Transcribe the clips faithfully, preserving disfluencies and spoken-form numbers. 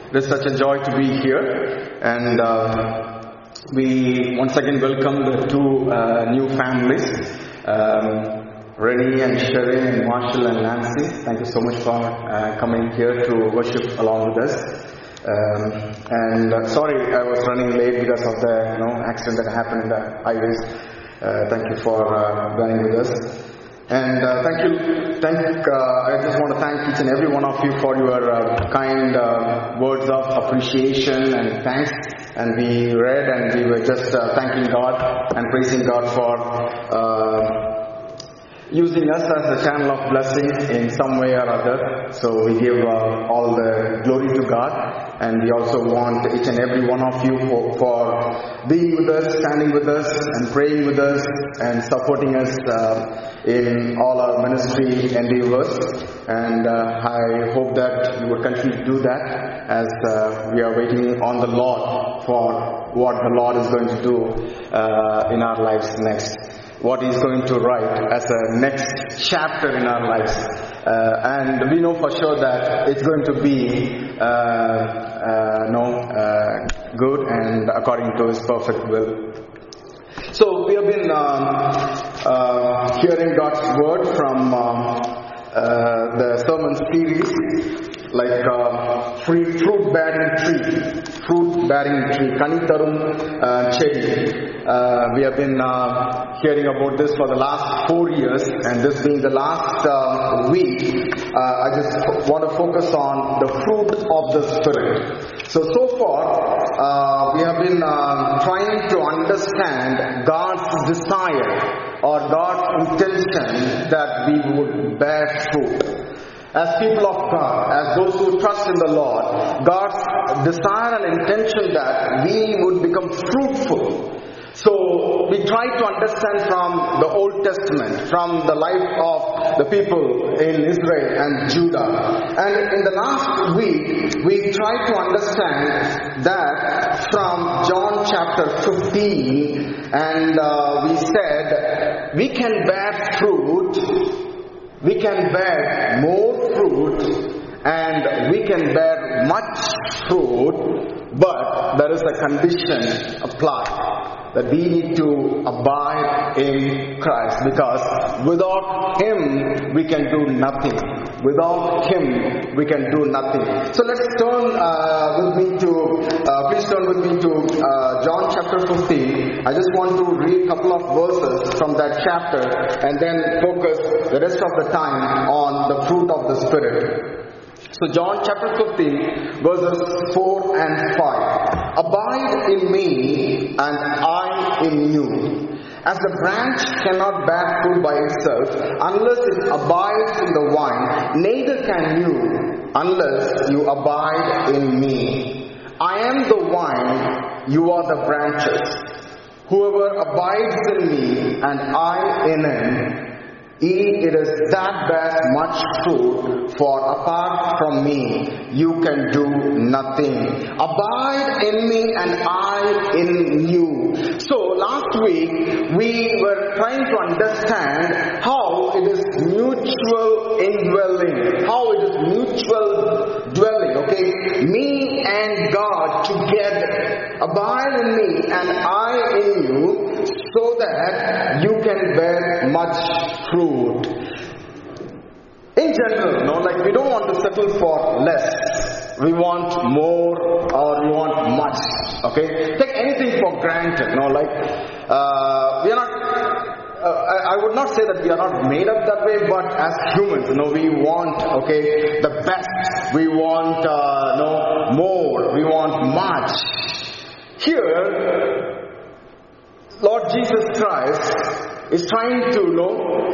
It is such a joy to be here, and uh, we once again welcome the two uh, new families, um, Rennie and Sherry and Marshall and Nancy. Thank you so much for uh, coming here to worship along with us. Um, and uh, sorry I was running late because of the you know accident that happened in the highways. Uh, thank you for uh, bearing with us. And uh, thank you, thank, uh, I just want to thank each and every one of you for your uh, kind uh, words of appreciation and thanks. And we read and we were just uh, thanking God and praising God for uh, using us as a channel of blessing in some way or other. So we give uh, all the glory to God. And we also want each and every one of you for, for being with us, standing with us, and praying with us, and supporting us uh, in all our ministry endeavors. And uh, I hope that you will continue to do that as uh, we are waiting on the Lord for what the Lord is going to do uh, in our lives next. What He's going to write as a next chapter in our lives. Uh, and we know for sure that it's going to be uh, uh, no, uh, good and according to His perfect will. So we have been um, uh, hearing God's word from um, uh, the sermon series, like uh, free fruit bearing tree, fruit bearing tree, Kanitarum uh, Chedi. Uh, we have been uh, hearing about this for the last four years, and this being the last uh, week, uh, I just want to focus on the fruit of the Spirit. So, so far, uh, we have been uh, trying to understand God's desire or God's intention that we would bear fruit. As people of God, as those who trust in the Lord, God's desire and intention that we would become fruitful. So we try to understand from the Old Testament, from the life of the people in Israel and Judah. And in the last week, we tried to understand that from John chapter fifteen, and uh, we said we can bear fruit, we can bear more fruit, and we can bear much fruit, but there is a condition applied. That we need to abide in Christ, because without Him we can do nothing. Without Him we can do nothing. So let's turn uh, with me to, uh, please turn with me to uh, John chapter fifteen. I just want to read a couple of verses from that chapter and then focus the rest of the time on the fruit of the Spirit. So John chapter fifteen verses four and five. Abide in me and I in you. As the branch cannot bear fruit by itself unless it abides in the vine, neither can you unless you abide in me. I am the vine, you are the branches. Whoever abides in me and I in him, it is that bears much fruit, for apart from me you can do nothing. Abide in me and I in you. So last week we were trying to understand how it is mutual indwelling, how it is mutual dwelling, okay? Me and God together. Abide in me and I in you, so that you can bear much fruit. In general, no, like we don't want to settle for less. We want more or we want much. Okay? Take anything for granted. No, like uh, we are not. Uh, I, I would not say that we are not made up that way, but as humans, you know, we want, okay, the best. We want, uh, no, more. We want much. Here, Lord Jesus Christ is trying to, you know,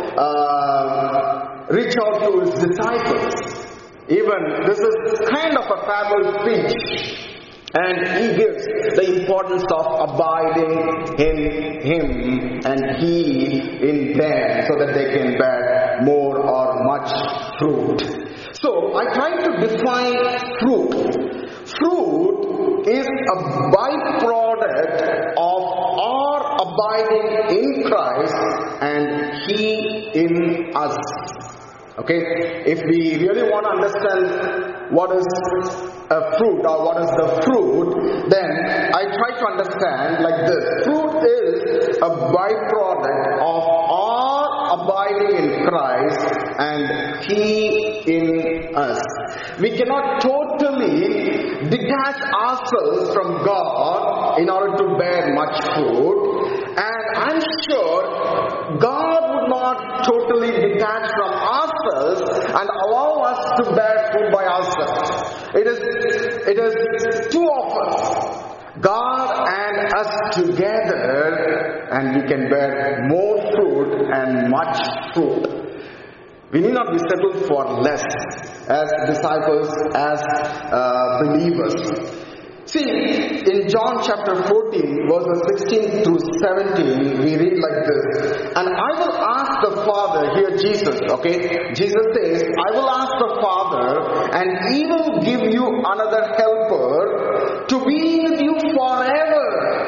uh, reach out to His disciples. Even this is kind of a parable speech. And He gives the importance of abiding in Him and He in them, so that they can bear more or much fruit. So I try to define fruit. Fruit is a byproduct of our abiding in Christ and He in us. Okay, if we really want to understand what is a fruit or what is the fruit, then I try to understand like this. Fruit is a byproduct of our abiding in Christ and He in us. We cannot totally detach ourselves from God in order to bear much fruit, and I'm sure God would not totally detach from ourselves and allow us to bear fruit by ourselves. It is, it is two of us, God and us together, and we can bear more fruit and much fruit. We need not be settled for less as disciples, as uh, believers. See, in John chapter fourteen, verses sixteen through seventeen, we read like this. And I will ask the Father, here Jesus, okay? Jesus says, I will ask the Father, and He will give you another helper to be with you forever.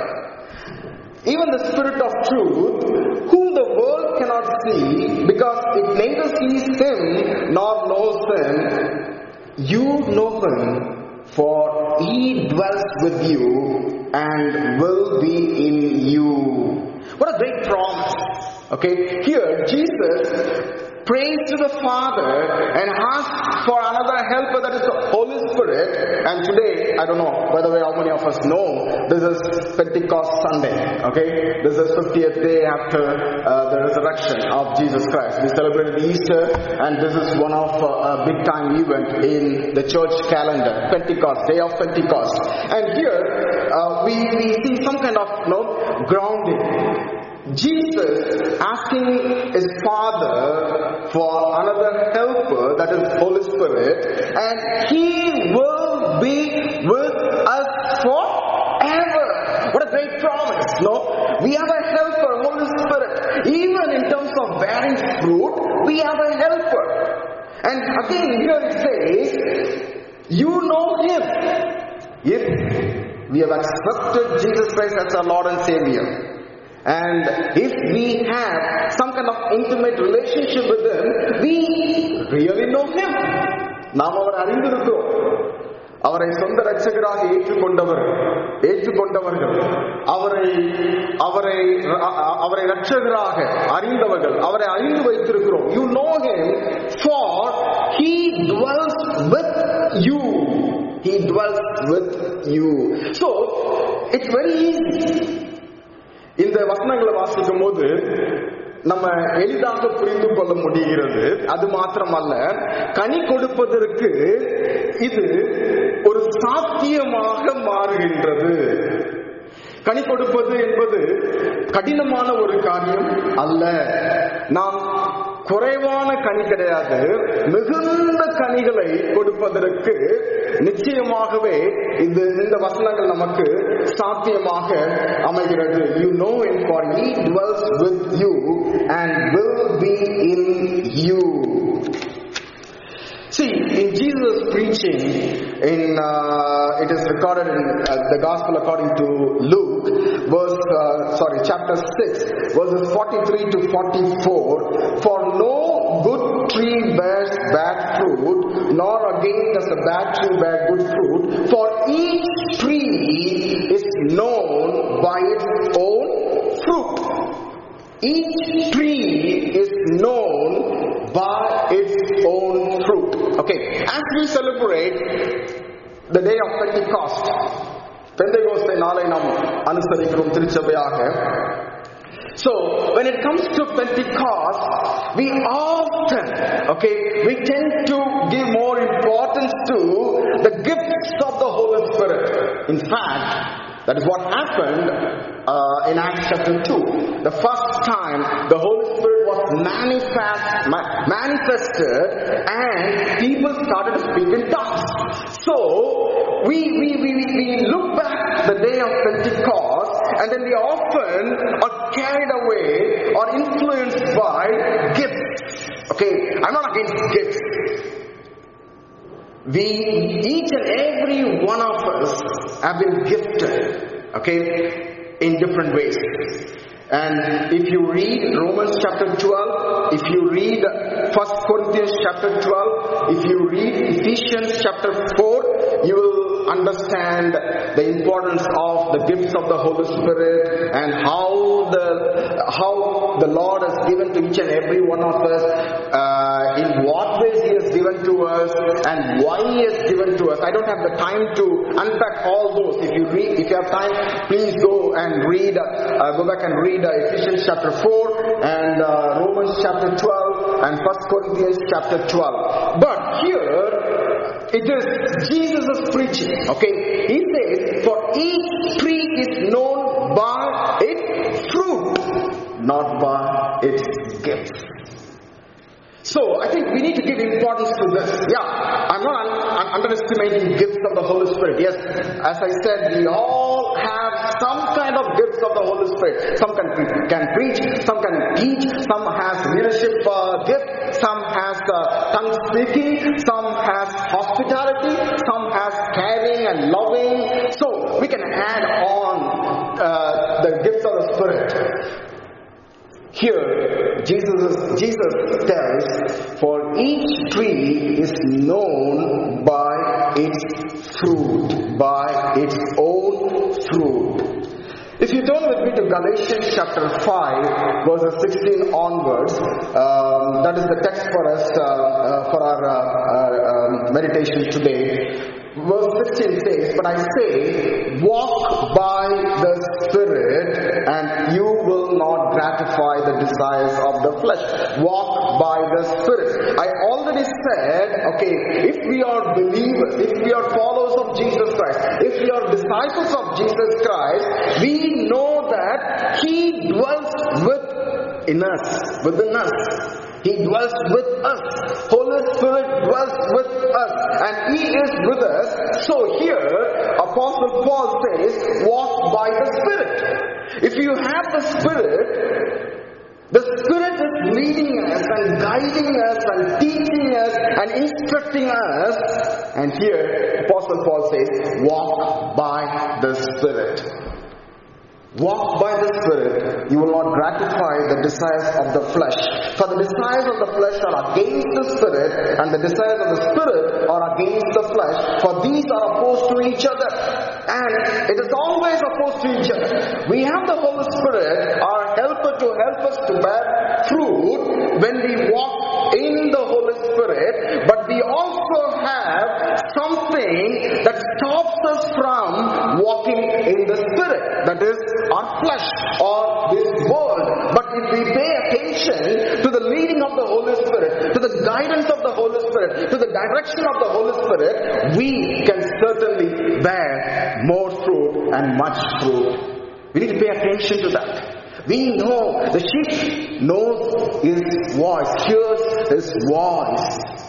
Even the Spirit of truth, whom the world cannot see, because it neither sees Him nor knows Him. You know Him, for He dwells with you and will be in you. What a great promise. Okay, here Jesus prays to the Father and asks for another helper, that is the Holy Spirit. And today, I don't know, by the way, how many of us know, this is Pentecost Sunday. Okay, this is fiftieth day after uh, the resurrection of Jesus Christ. We celebrated Easter, and this is one of uh, a big time event in the church calendar, Pentecost, day of Pentecost. And here uh, we, we see some kind of you know, grounding. Jesus asking His Father for another helper, that is Holy Spirit, and He will be with us forever. What a great promise, no? We have a helper, Holy Spirit. Even in terms of bearing fruit, we have a helper. And again, here it says, you know Him. If we have accepted Jesus Christ as our Lord and Savior, and if we have some kind of intimate relationship with Him, we really know Him. நாம் அவர் அறிந்திருக்கிறோம். அவரை சொந்த இரட்சகராக ஏற்றுக்கொண்டவர் ஏற்றுக்கொண்டவர்கள் அவரை அவரை அவரை இரட்சகராக அறிந்தவர்கள், அவரை அறிந்து வைத்திருக்கிறோம். You know Him, for He dwells with you. He dwells with you. So it's very easy. இந்த வசனங்களை வாசிக்கும் போது நம்ம எளிதாக புரிந்து கொள்ள முடிகிறது. அது மாத்திரமல்ல, கனி கொடுப்பதற்கு இது ஒரு சாத்தியமாக மாறுகின்றது. கனி கொடுப்பது என்பது கடினமான ஒரு காரியம் அல்ல. நாம் குறைவான கனி கிடையாது, மிகுந்த கனிகளை கொடுப்பதற்கு நிச்சயமாகவே இந்த இந்த வசனங்கள் நமக்கு சாத்தியமாக அமைகிறது. You know Him, for He dwells with you and will be in you. See, in Jesus' preaching, in uh, it is recorded in uh, the Gospel according to Luke, verse uh, sorry, chapter six, verses forty-three to forty-four. For no good tree bears bad fruit, nor again does a bad tree bear good fruit. For each tree is known by its own fruit. Each tree is known by its own fruit. Okay, as we celebrate the day of Pentecost, Pentecost நாளை நாம் அனுசரிக்கிறோம் திருச்சபையாக. So, when it comes to Pentecost, we often, okay, we tend to give more importance to the gifts of the Holy Spirit. In fact, that is what happened uh, in Acts chapter two. The first time the Holy Spirit was manifest, ma- manifested and people started to speak in tongues. So, we, we, we, we look back the day of Pentecost, and then we often are carried away or influenced by gifts. Okay, I'm not against gifts. We, each and every one of us have been gifted, okay, in different ways. And if you read Romans chapter twelve, if you read First Corinthians chapter twelve, if you read Ephesians chapter four, you will understand the importance of the gifts of the Holy Spirit and how the how the Lord has given to each and every one of us, uh, in what ways He has given to us, and why He has given to us. I don't have the time to unpack all those. If you read, if you have time, please go and read. Uh, go back and read uh, Ephesians chapter four and uh, Romans chapter twelve and First Corinthians chapter twelve. But here, it is Jesus' preaching. Okay, He says, "For each tree is known by its fruit, not by its gifts." So, I think we need to give importance to this. Yeah, I'm not un- un- underestimating gifts of the Holy Spirit. Yes, as I said, we all have some kind of gifts of the Holy Spirit. Some can, pre- can preach, some can teach, some has leadership uh, gift, some has uh, tongue speaking, some has hospitality, some has caring and loving. So, we can add on uh, the gifts of the Spirit. Here, Jesus, Jesus tells, "For each tree is known by its fruit, by its own fruit." If you turn with me to Galatians chapter five, verses sixteen onwards, um, that is the text for us, uh, uh, for our uh, uh, um, meditation today. Verse sixteen says, "But I say, walk by the Spirit, and you will not gratify the desires of the flesh." Walk by the Spirit. I already said, okay, if we are believers, if we are followers of Jesus Christ, if we are disciples of Jesus Christ, we know that He dwells within us, within us. He dwells with us. Holy Spirit dwells with us. And He is with us. So here, Apostle Paul says, walk by the Spirit. If you have the Spirit, the Spirit is leading us and guiding us and teaching us and instructing us. And here, Apostle Paul says, walk by the Spirit. Walk by the Spirit, you will not gratify the desires of the flesh. For the desires of the flesh are against the Spirit, and the desires of the Spirit are against the flesh, for these are opposed to each other. And it is always opposed to each other. We have the Holy Spirit, our helper, to help us to bear fruit when we walk in the Holy Spirit, but we also have something that stops us from walking in the Spirit. That is our flesh or this world. But if we pay attention to the leading of the Holy Spirit, to the guidance of the Holy Spirit, to the direction of the Holy Spirit, we can certainly bear more fruit and much fruit. We need to pay attention to that. We know the sheep knows His voice, hears His voice.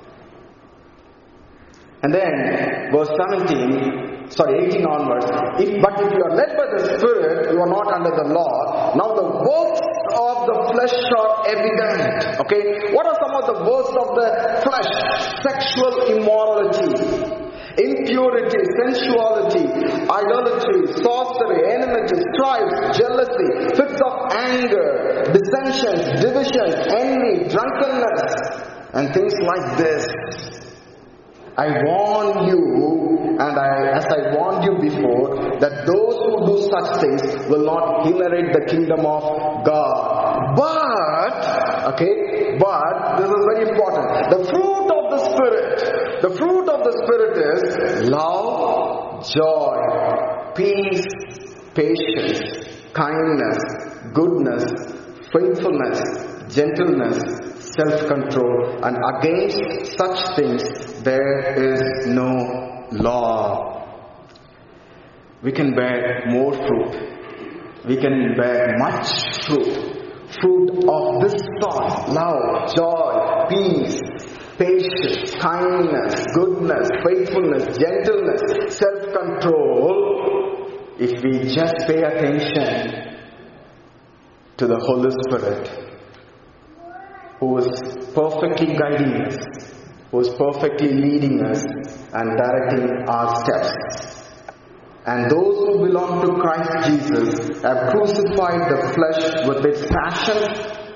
And then verse seventeen, sorry, eighteen onwards. If, but if you are led by the Spirit, you are not under the law. Now the works of the flesh are evident. Okay, what are some of the works of the flesh? Sexual immorality, impurity, sensuality, idolatry, sorcery, enmity, strife, jealousy, fits of anger, dissensions, divisions, envy, drunkenness, and things like this. I warn you, and I, as I warned you before, that those who do such things will not inherit the kingdom of God. But, okay, but, this is very important. The fruit of the Spirit, the fruit of the Spirit is love, joy, peace, patience, kindness, goodness, faithfulness, gentleness, self-control, and against such things there is no law. We can bear more fruit. We can bear much fruit. Fruit of this sort: love, joy, peace, patience, kindness, goodness, faithfulness, gentleness, self-control, if we just pay attention to the Holy Spirit, who is perfectly guiding us, who is perfectly leading us and directing our steps. And those who belong to Christ Jesus have crucified the flesh with its passions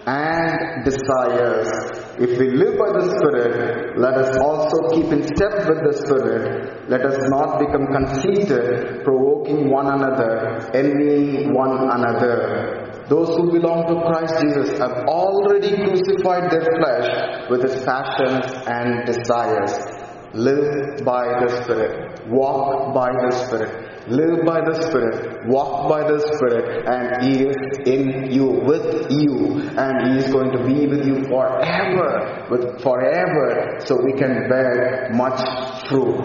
and desires. If we live by the Spirit, let us also keep in step with the Spirit. Let us not become conceited, provoking one another, envying one another. Those who belong to Christ Jesus have already crucified their flesh with its passions and desires. Live by the Spirit. Walk by the Spirit. Live by the Spirit, walk by the Spirit, and He is in you, with you, and He is going to be with you forever, with forever, so we can bear much fruit.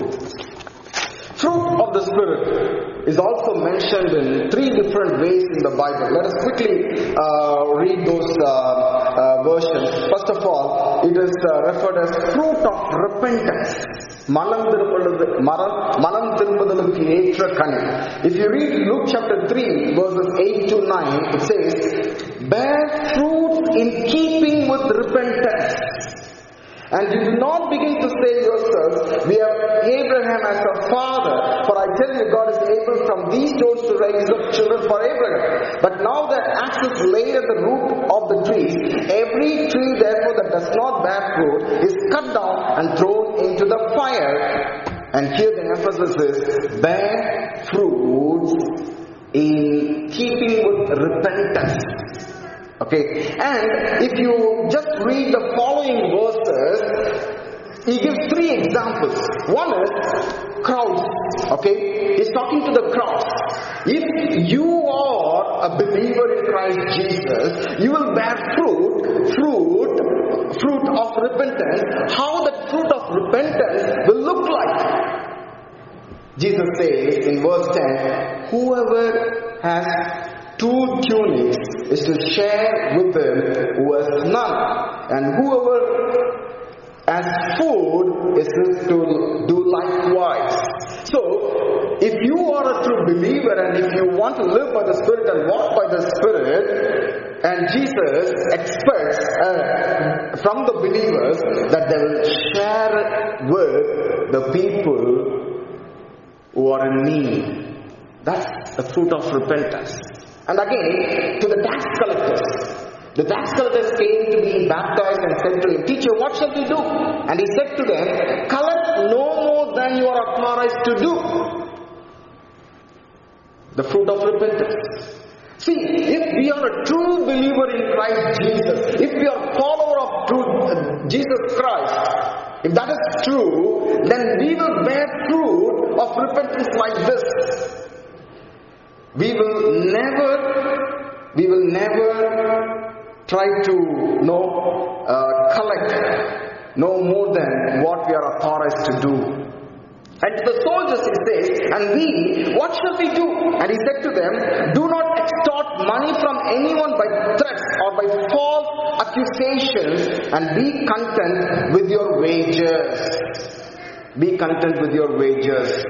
Fruit of the Spirit is also mentioned in three different ways in the Bible. Let us quickly uh, read those uh, uh, versions. First of all, it is uh, referred as fruit of repentance. Manam திரும்புதலுக்கு ஏற்ற கனி. If you read Luke chapter three, verses eight to nine, it says, bear fruit in keeping with repentance. And you do not begin to say yourselves, we have Abraham as a father. For I tell you, God is able from these stones to raise up children for Abraham. But now the axe is laid at the root of the trees. Every tree therefore that does not bear fruit is cut down and thrown into the fire. And here the emphasis is, bear fruits in keeping with repentance. Okay, and if you just read the following verses, he gives three examples. One is crowds. Okay, he's talking to the crowds. If you are a believer in Christ Jesus, you will bear fruit, fruit, fruit of repentance. How that fruit of repentance will look like? Jesus says in verse ten, whoever has two tunics is to share with them who has none, and whoever has food is to do likewise. So, if you are a true believer and if you want to live by the Spirit and walk by the Spirit, and Jesus expects uh, from the believers that they will share with the people who are in need. That's the fruit of repentance. And again, to the tax collectors. The tax collectors came to be baptized and said to him, Teacher, what shall we do? And he said to them, collect no more than you are authorized to do. The fruit of repentance. See, if we are a true believer in Christ Jesus, if we are a follower of true, uh, Jesus Christ, if that is true, then we will bear fruit of repentance like this. We will never, we will never try to no, uh, collect no more than what we are authorized to do. And to the soldiers he says, and we, what shall we do? And he said to them, do not extort money from anyone by threats or by false accusations, and be content with your wages. Be content with your wages.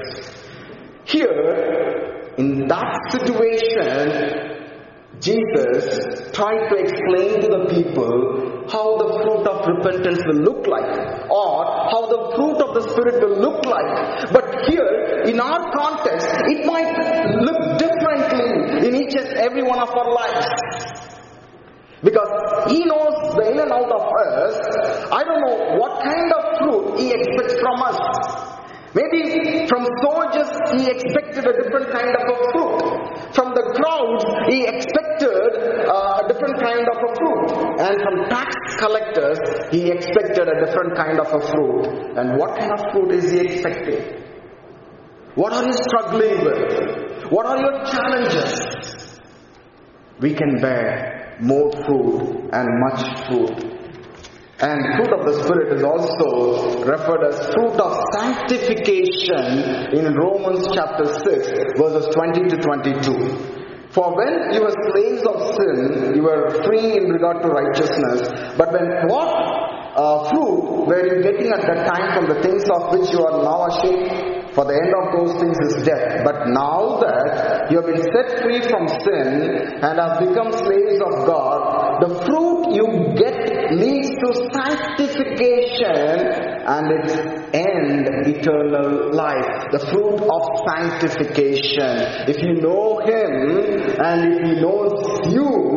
Here, in that situation, Jesus tried to explain to the people how the fruit of repentance will look like, or how the fruit of the Spirit will look like. But here, in our context, it might look differently in each and every one of our lives. Because He knows the in and out of us. I don't know what kind of fruit He expects from us. Maybe from soldiers he expected a different kind of a fruit. From the crowds he expected uh, a different kind of a fruit. And from tax collectors he expected a different kind of a fruit. And what kind of fruit is he expecting? What are you struggling with? What are your challenges? We can bear more fruit and much fruit. And fruit of the Spirit is also referred as fruit of sanctification in Romans chapter six, verses twenty to twenty-two. For when you were slaves of sin, you were free in regard to righteousness. But when what uh, fruit were you getting at that time from the things of which you are now ashamed? For the end of those things is death. But now that you have been set free from sin and have become slaves of God, the fruit you get leads to sanctification and its end, eternal life. The fruit of sanctification. If you know Him and if He knows you,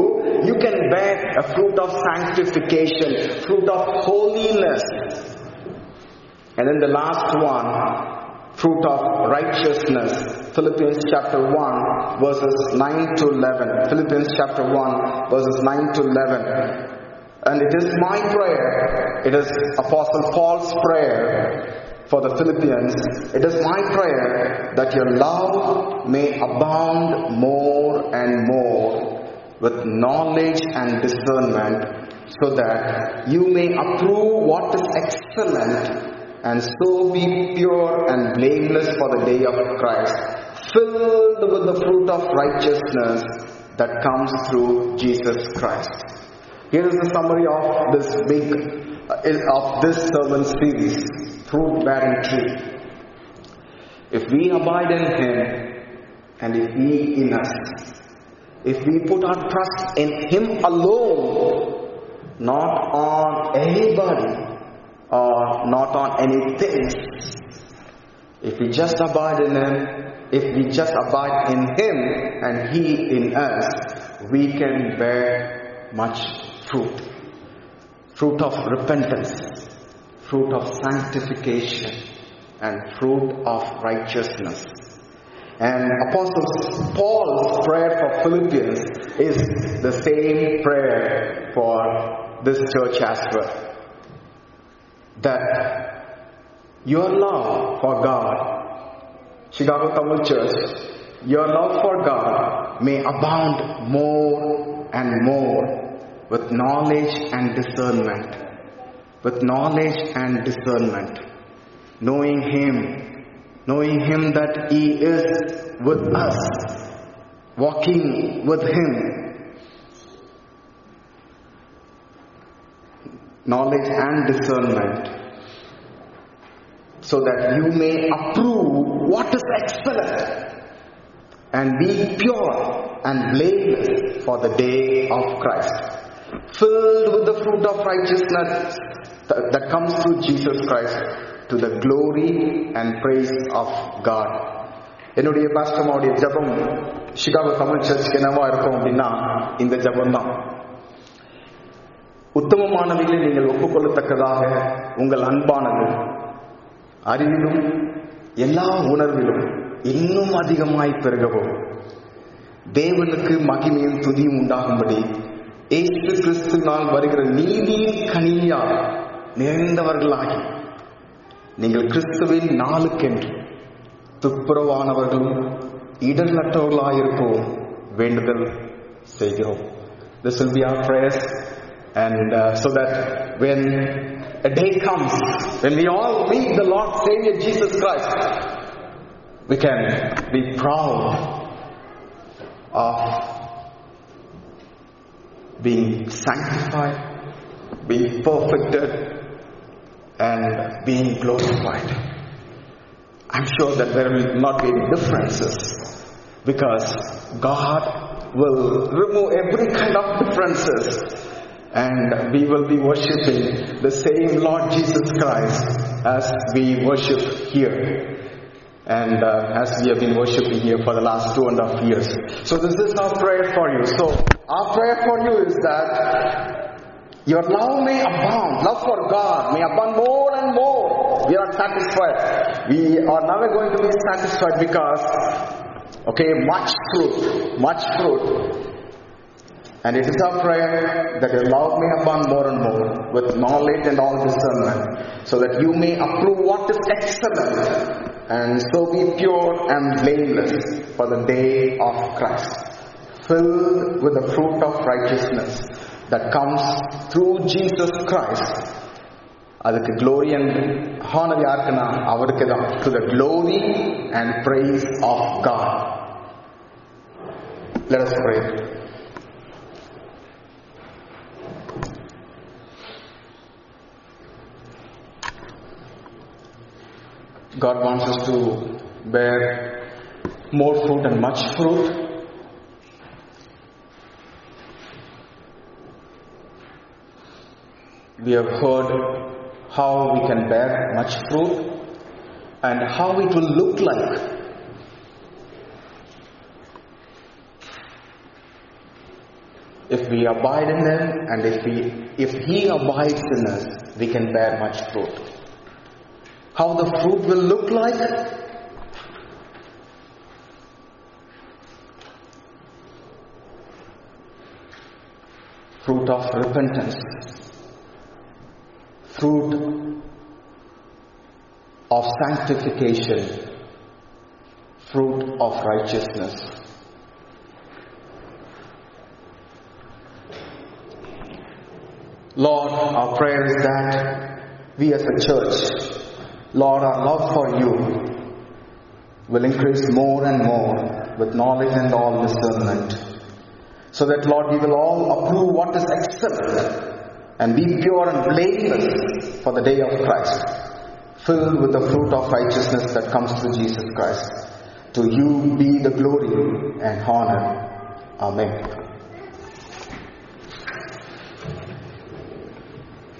you can bear a fruit of sanctification, fruit of holiness. And then the last one, fruit of righteousness. Philippians chapter one verses nine to eleven. Philippians chapter one verses nine to eleven. And it is my prayer, it is Apostle Paul's prayer for the Philippians. It is my prayer that your love may abound more and more with knowledge and discernment, so that you may approve what is excellent, and so be pure and blameless for the day of Christ, filled with the fruit of righteousness that comes through Jesus Christ. Here is the summary of this big, uh, of this sermon series, Fruit Bearing Tree. If we abide in Him, and if He in us, if we put our trust in Him alone, not on anybody, or not on anything, if we just abide in Him, if we just abide in Him and He in us, we can bear much fruit. Fruit of repentance, fruit of sanctification, and fruit of righteousness. And Apostle Paul's prayer for Philippians is the same prayer for this church as well. That your love for God, Chicago Tamil Church, your love for God may abound more and more with knowledge and discernment. With knowledge and discernment. Knowing Him. Knowing Him that He is with us. Walking with Him. Knowledge and discernment. So that you may approve what is excellent. And be pure and blameless for the day of Christ. Filled with the fruit of righteousness that comes through Jesus Christ, to the glory and praise of God. என்னுடைய பாஸ்டர்மாவுடைய ஜபம் Chicago Tamil சர்ச்சுக்கு என்னவா இருக்கும் அப்படின்னா, இந்த ஜபம் தான். உத்தமமானவைகளை நீங்கள் ஒப்புக்கொள்ளத்தக்கதாக உங்கள் அன்பானது அறிவிலும் எல்லா உணர்விலும் இன்னும் அதிகமாய் பெருகவும், தேவனுக்கு மகிமையும் துதியும் உண்டாகும்படி இயேசு கிறிஸ்துவினால் வருகிற நீதியின் கனியால் நிறைந்தவர்களாகி நீங்கள் கிறிஸ்துவின் நாளுக்கென்று துப்புரவானவர்களும் இடர்நற்றவர்களாயிருக்கவும் வேண்டுதல் செய்கிறோம். This will be our prayers, and uh, so that when a day comes when we all meet the Lord Savior Jesus Christ, we can be proud of being sanctified, being perfected, and being glorified. I'm sure that there will not be any differences, because God will remove every kind of differences, and we will be worshipping the same Lord Jesus Christ as we worship here, and uh, as we have been worshipping here for the last two and a half years. So this is our prayer for you. So our prayer for you is that your love may abound, love for God may abound more and more. We are not satisfied. We are never going to be satisfied, because, okay, much fruit, much fruit. And it is our prayer that your love may abound more and more with knowledge and all discernment, so that you may approve what is excellent, and so be pure and blameless for the day of Christ, filled with the fruit of righteousness that comes through Jesus Christ. அதுக்கு glory and honor யாருக்குன்னா அவருக்கு தான். To the glory and praise of God. Let us pray. God wants us to bear more fruit and much fruit. We have heard how we can bear much fruit and how it will look like. If we abide in Him, and if we, if He abides in us, we can bear much fruit. How the fruit will look like? Fruit of repentance, fruit of sanctification, fruit of righteousness. Lord, our prayer is that we as a church, Lord, our love for You will increase more and more with knowledge and all discernment, so that, Lord, we will all approve what is excellent and be pure and blameless for the day of Christ, filled with the fruit of righteousness that comes through Jesus Christ. To You be the glory and honor. Amen.